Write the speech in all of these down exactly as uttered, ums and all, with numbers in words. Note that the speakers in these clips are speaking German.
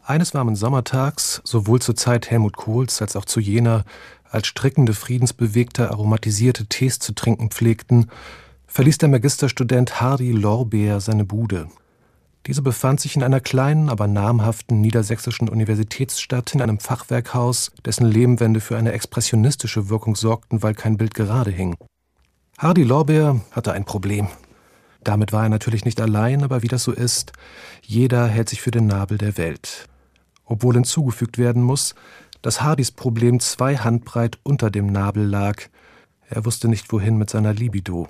Eines warmen Sommertags, sowohl zur Zeit Helmut Kohls als auch zu jener, als strickende, friedensbewegte, aromatisierte Tees zu trinken pflegten, verließ der Magisterstudent Hardy Lorbeer seine Bude. Diese befand sich in einer kleinen, aber namhaften niedersächsischen Universitätsstadt in einem Fachwerkhaus, dessen Lehmwände für eine expressionistische Wirkung sorgten, weil kein Bild gerade hing. Hardy Lorbeer hatte ein Problem. Damit war er natürlich nicht allein, aber wie das so ist, jeder hält sich für den Nabel der Welt. Obwohl hinzugefügt werden muss, dass Hardys Problem zwei Handbreit unter dem Nabel lag. Er wusste nicht, wohin mit seiner Libido.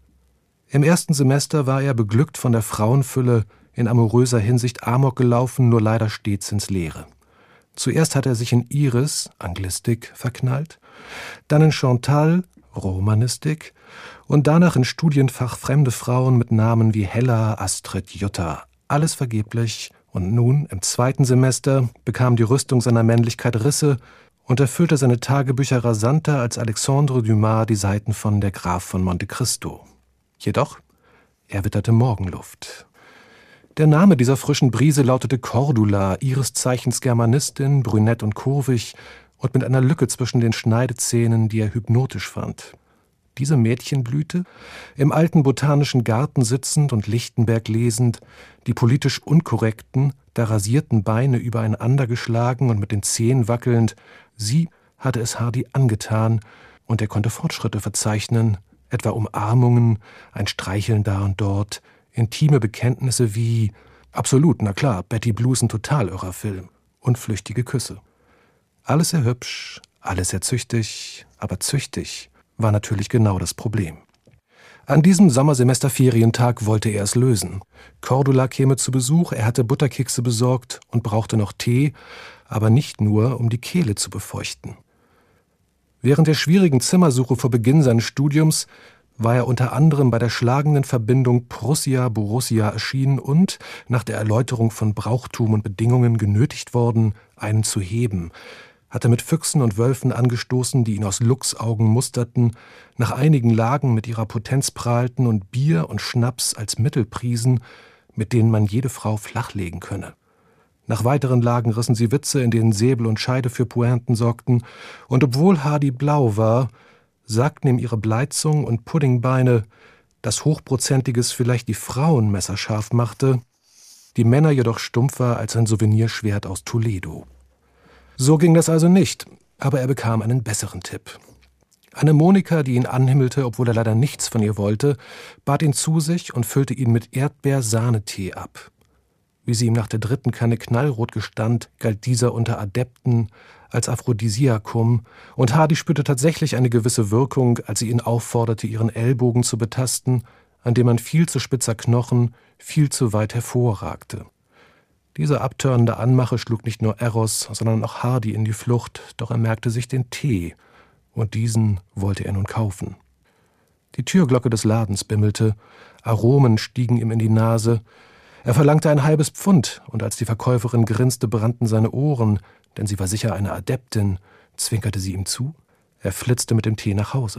Im ersten Semester war er, beglückt von der Frauenfülle, in amoröser Hinsicht Amok gelaufen, nur leider stets ins Leere. Zuerst hat er sich in Iris, Anglistik, verknallt, dann in Chantal, Romanistik, und danach in Studienfach fremde Frauen mit Namen wie Hella, Astrid, Jutta. Alles vergeblich, und nun, im zweiten Semester, bekam die Rüstung seiner Männlichkeit Risse und erfüllte seine Tagebücher rasanter als Alexandre Dumas die Seiten von Der Graf von Monte Cristo. Jedoch, er witterte Morgenluft. Der Name dieser frischen Brise lautete Cordula, ihres Zeichens Germanistin, brünett und kurvig und mit einer Lücke zwischen den Schneidezähnen, die er hypnotisch fand. Diese Mädchenblüte, im alten botanischen Garten sitzend und Lichtenberg lesend, die politisch unkorrekten, da rasierten Beine übereinander geschlagen und mit den Zehen wackelnd, sie hatte es Hardy angetan, und er konnte Fortschritte verzeichnen, etwa Umarmungen, ein Streicheln da und dort, intime Bekenntnisse wie »Absolut, na klar, Betty Blue ist ein total irrer Film« und flüchtige Küsse. Alles sehr hübsch, alles sehr züchtig, aber züchtig war natürlich genau das Problem. An diesem Sommersemesterferientag wollte er es lösen. Cordula käme zu Besuch, er hatte Butterkekse besorgt und brauchte noch Tee, aber nicht nur, um die Kehle zu befeuchten. Während der schwierigen Zimmersuche vor Beginn seines Studiums war er unter anderem bei der schlagenden Verbindung Prussia-Borussia erschienen und, nach der Erläuterung von Brauchtum und Bedingungen, genötigt worden, einen zu heben, hatte mit Füchsen und Wölfen angestoßen, die ihn aus Luchsaugen musterten, nach einigen Lagen mit ihrer Potenz prahlten und Bier und Schnaps als Mittel priesen, mit denen man jede Frau flachlegen könne. Nach weiteren Lagen rissen sie Witze, in denen Säbel und Scheide für Pointen sorgten, und obwohl Hardy blau war, sagten ihm ihre Bleitzungen und Puddingbeine, dass Hochprozentiges vielleicht die Frauen messerscharf machte, die Männer jedoch stumpfer als ein Souvenirschwert aus Toledo. So ging das also nicht, aber er bekam einen besseren Tipp. Eine Monika, die ihn anhimmelte, obwohl er leider nichts von ihr wollte, bat ihn zu sich und füllte ihn mit Erdbeer-Sahnetee ab. Wie sie ihm nach der dritten Kanne knallrot gestand, galt dieser unter Adepten als Aphrodisiakum, und Hardy spürte tatsächlich eine gewisse Wirkung, als sie ihn aufforderte, ihren Ellbogen zu betasten, an dem ein viel zu spitzer Knochen viel zu weit hervorragte. Diese abtörnende Anmache schlug nicht nur Eros, sondern auch Hardy in die Flucht, doch er merkte sich den Tee, und diesen wollte er nun kaufen. Die Türglocke des Ladens bimmelte, Aromen stiegen ihm in die Nase. Er verlangte ein halbes Pfund, und als die Verkäuferin grinste, brannten seine Ohren, denn sie war sicher eine Adeptin, zwinkerte sie ihm zu. Er flitzte mit dem Tee nach Hause.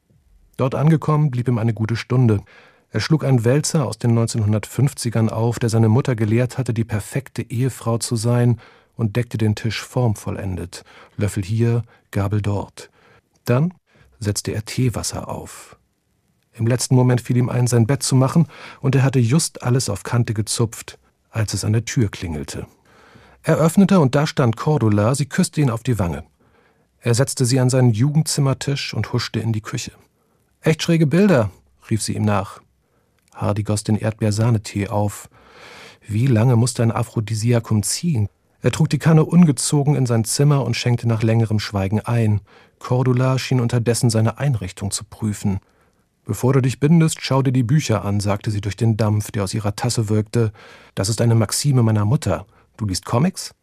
Dort angekommen, blieb ihm eine gute Stunde. Er schlug einen Wälzer aus den neunzehnhundertfünfzigern auf, der seine Mutter gelehrt hatte, die perfekte Ehefrau zu sein, und deckte den Tisch formvollendet. Löffel hier, Gabel dort. Dann setzte er Teewasser auf. Im letzten Moment fiel ihm ein, sein Bett zu machen, und er hatte just alles auf Kante gezupft, als es an der Tür klingelte. Er öffnete, und da stand Cordula, sie küsste ihn auf die Wange. Er setzte sie an seinen Jugendzimmertisch und huschte in die Küche. »Echt schräge Bilder«, rief sie ihm nach. Hardy goss den Erdbeersahnetee auf. Wie lange musste ein Aphrodisiakum ziehen? Er trug die Kanne ungezogen in sein Zimmer und schenkte nach längerem Schweigen ein. Cordula schien unterdessen seine Einrichtung zu prüfen. »Bevor du dich bindest, schau dir die Bücher an«, sagte sie durch den Dampf, der aus ihrer Tasse wirkte. »Das ist eine Maxime meiner Mutter. Du liest Comics?«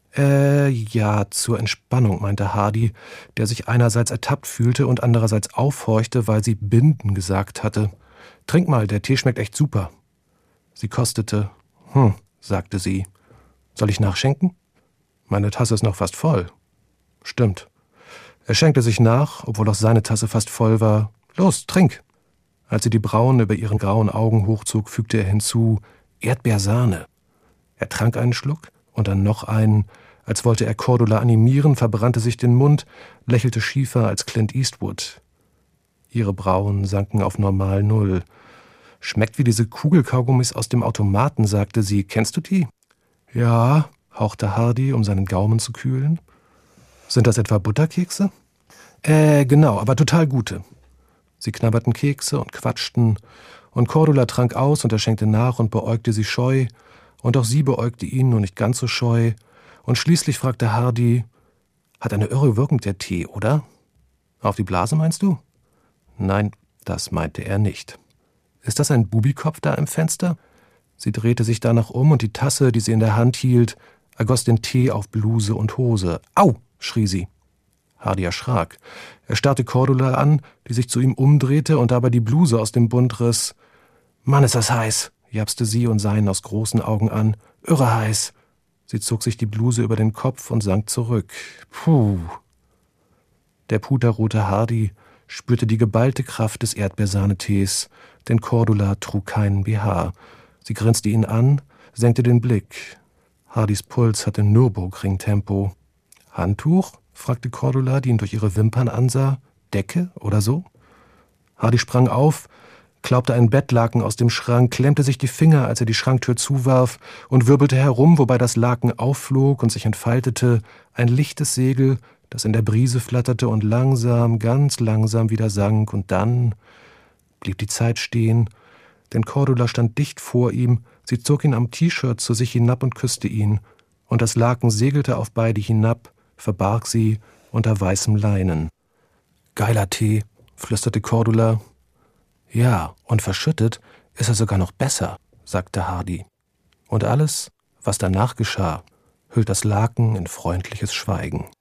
»Äh, ja, zur Entspannung«, meinte Hardy, der sich einerseits ertappt fühlte und andererseits aufhorchte, weil sie »binden« gesagt hatte. »Trink mal, der Tee schmeckt echt super.« Sie kostete. »Hm«, sagte sie. »Soll ich nachschenken?« »Meine Tasse ist noch fast voll.« »Stimmt.« Er schenkte sich nach, obwohl auch seine Tasse fast voll war. »Los, trink!« Als sie die Brauen über ihren grauen Augen hochzog, fügte er hinzu, »Erdbeersahne.« Er trank einen Schluck Und dann noch einen. Als wollte er Cordula animieren, verbrannte sich den Mund, lächelte schiefer als Clint Eastwood. Ihre Brauen sanken auf normal Null. »Schmeckt wie diese Kugelkaugummis aus dem Automaten«, sagte sie. »Kennst du die?« »Ja«, hauchte Hardy, um seinen Gaumen zu kühlen. »Sind das etwa Butterkekse?« »Äh, genau, aber total gute.« Sie knabberten Kekse und quatschten, und Cordula trank aus und er schenkte nach und beäugte sie scheu, und auch sie beäugte ihn, nur nicht ganz so scheu, und schließlich fragte Hardy, »Hat eine irre Wirkung der Tee, oder?« »Auf die Blase, meinst du?« »Nein, das meinte er nicht.« »Ist das ein Bubikopf da im Fenster?« Sie drehte sich danach um, und die Tasse, die sie in der Hand hielt, ergoss den Tee auf Bluse und Hose. »Au!« schrie sie. Hardy erschrak. Er starrte Cordula an, die sich zu ihm umdrehte und dabei die Bluse aus dem Bund riss. »Mann, ist das heiß«, japste sie und sah ihn aus großen Augen an. »Irre heiß.« Sie zog sich die Bluse über den Kopf und sank zurück. Puh. Der puterrote Hardy spürte die geballte Kraft des Erdbeersahnetees, denn Cordula trug keinen B H. Sie grinste ihn an, senkte den Blick. Hardys Puls hatte Nürburgring-Tempo. »Handtuch?« fragte Cordula, die ihn durch ihre Wimpern ansah. »Decke oder so?« Hardy sprang auf, klaubte einen Bettlaken aus dem Schrank, klemmte sich die Finger, als er die Schranktür zuwarf, und wirbelte herum, wobei das Laken aufflog und sich entfaltete, ein lichtes Segel, das in der Brise flatterte und langsam, ganz langsam wieder sank, und dann blieb die Zeit stehen, denn Cordula stand dicht vor ihm, sie zog ihn am T-Shirt zu sich hinab und küsste ihn, und das Laken segelte auf beide hinab, verbarg sie unter weißem Leinen. »Geiler Tee«, flüsterte Cordula. »Ja, und verschüttet ist er sogar noch besser«, sagte Hardy. Und alles, was danach geschah, hüllt das Laken in freundliches Schweigen.